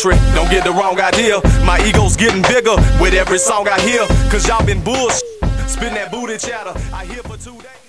country. Don't get the wrong idea. My ego's getting bigger with every song I hear. Cause y'all been bullshit, spitting that booty chatter. I hear for 2 days.